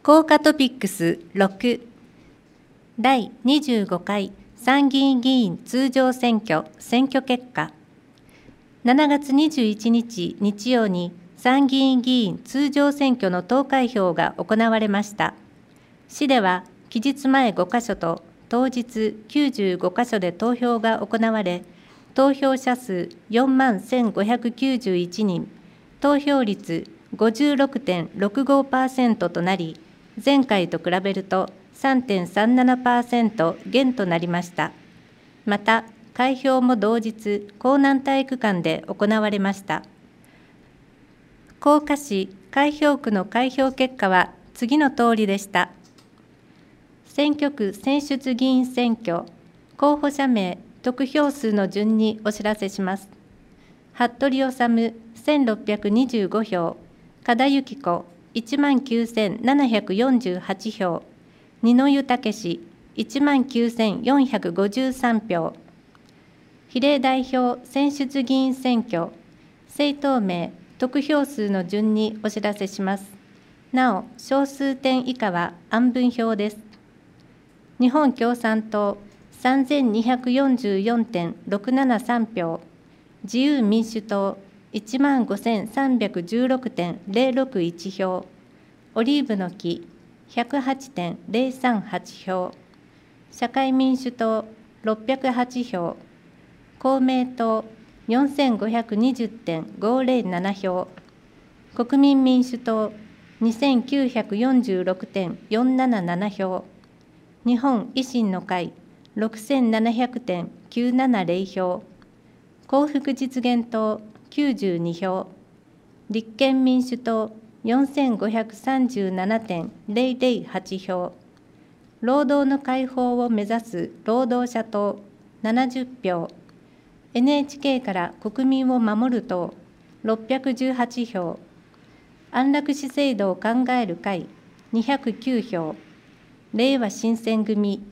効果トピックス6第25回参議院議員通常選挙選挙結果7月21日日曜に参議院議員通常選挙の投開票が行われました。市では期日前5カ所と当日95カ所で投票が行われ、投票者数4万1591人、投票率56.65% となり、前回と比べると 3.37% 減となりました。また、開票も同日、江南体育館で行われました。甲賀市海評区の開票結果は次のとおりでした。選挙区選出議員選挙、候補者名、得票数の順にお知らせします。服部治1625票、加田由紀子19748票、二之湯武19453票。比例代表選出議員選挙、政党名、得票数の順にお知らせします。なお、小数点以下は案分票です。日本共産党3244.673票、自由民主党15316.061票、オリーブの木108.038票、社会民主党608票、公明党4520.507票、国民民主党2946.477票、日本維新の会6700.970票、幸福実現党92票、立憲民主党4537.008票、労働の解放を目指す労働者党70票、NHK から国民を守る党618票、安楽死制度を考える会209票、れいわ新選組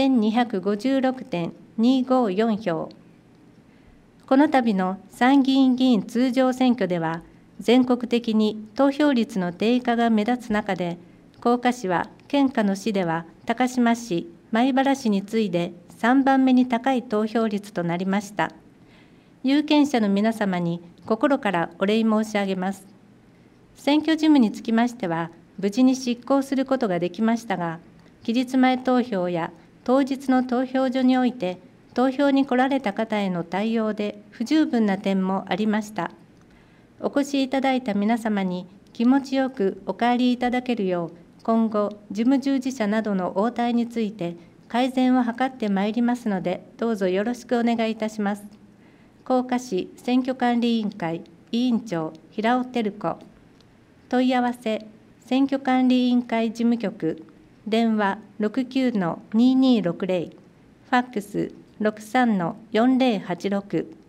1256.254票。この度の参議院議員通常選挙では、全国的に投票率の低下が目立つ中で、甲賀市は県下の市では高島市、米原市に次いで3番目に高い投票率となりました。有権者の皆様に心からお礼申し上げます。選挙事務につきましては、無事に執行することができましたが、期日前投票や当日の投票所において、投票に来られた方への対応で不十分な点もありました。お越しいただいた皆様に気持ちよくお帰りいただけるよう、今後、事務従事者などの応対について改善を図ってまいりますので、どうぞよろしくお願いいたします。甲賀市選挙管理委員会委員長、平尾照子。問い合わせ、選挙管理委員会事務局、電話 69-2260、ファックス 63-4086。